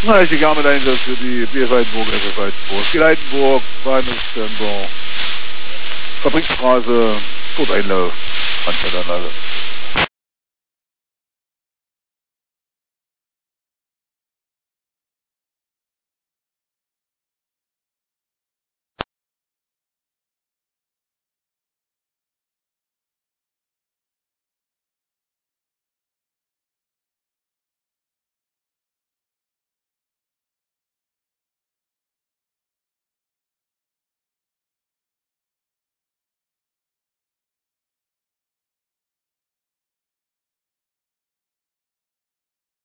Na, ich die Arme Einsatz für die BF Heidenburg, FF Heidenburg. Die Heidenburg, Bahnhofssternbau, Fabrikstraße, Todeinlauf, Anfallanlage.